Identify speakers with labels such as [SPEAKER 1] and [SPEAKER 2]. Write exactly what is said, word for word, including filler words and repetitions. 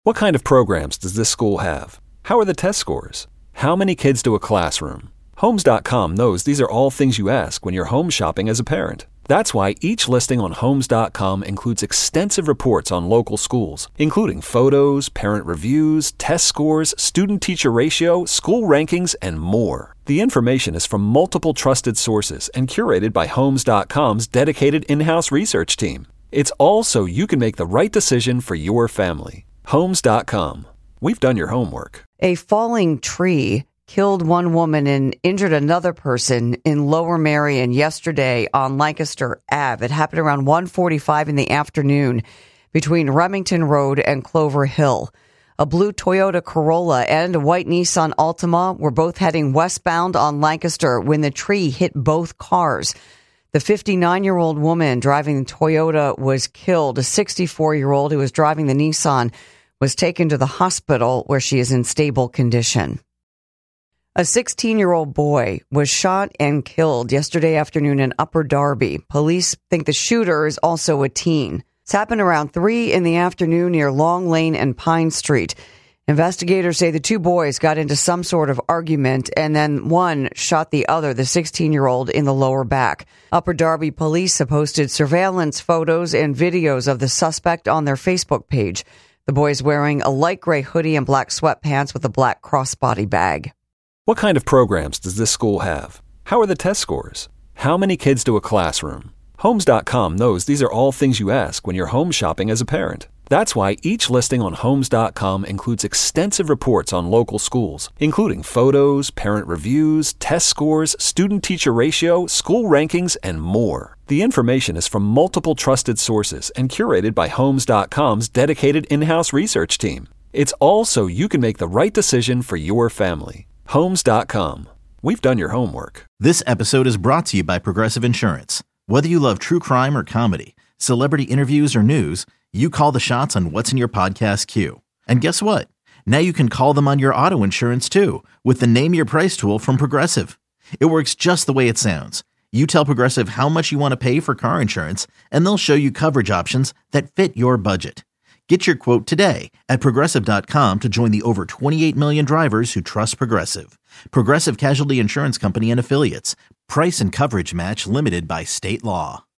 [SPEAKER 1] What kind of programs does this school have? How are the test scores? How many kids do a classroom? Homes dot com knows these are all things you ask when you're home shopping as a parent. That's why each listing on Homes dot com includes extensive reports on local schools, including photos, parent reviews, test scores, student-teacher ratio, school rankings, and more. The information is from multiple trusted sources and curated by Homes dot com's dedicated in-house research team. It's all so you can make the right decision for your family. Homes dot com. We've done your homework.
[SPEAKER 2] A falling tree killed one woman and injured another person in Lower Merion yesterday on Lancaster Avenue. It happened around one forty-five in the afternoon between Remington Road and Clover Hill. A blue Toyota Corolla and a white Nissan Altima were both heading westbound on Lancaster when the tree hit both cars. The fifty-nine-year-old woman driving the Toyota was killed. A sixty-four-year-old who was driving the Nissan was taken to the hospital where she is in stable condition. A sixteen-year-old boy was shot and killed yesterday afternoon in Upper Darby. Police think the shooter is also a teen. It's happened around three in the afternoon near Long Lane and Pine Street. Investigators say the two boys got into some sort of argument and then one shot the other, the sixteen-year-old, in the lower back. Upper Darby police have posted surveillance photos and videos of the suspect on their Facebook page. The boy is wearing a light gray hoodie and black sweatpants with a black crossbody bag.
[SPEAKER 1] What kind of programs does this school have? How are the test scores? How many kids do a classroom? Homes dot com knows these are all things you ask when you're home shopping as a parent. That's why each listing on Homes dot com includes extensive reports on local schools, including photos, parent reviews, test scores, student-teacher ratio, school rankings, and more. The information is from multiple trusted sources and curated by Homes dot com's dedicated in-house research team. It's all so you can make the right decision for your family. Homes dot com. We've done your homework.
[SPEAKER 3] This episode is brought to you by Progressive Insurance. Whether you love true crime or comedy, celebrity interviews or news, you call the shots on what's in your podcast queue. And guess what? Now you can call them on your auto insurance too with the Name Your Price tool from Progressive. It works just the way it sounds. You tell Progressive how much you want to pay for car insurance, and they'll show you coverage options that fit your budget. Get your quote today at Progressive dot com to join the over twenty-eight million drivers who trust Progressive. Progressive Casualty Insurance Company and Affiliates. Price and coverage match limited by state law.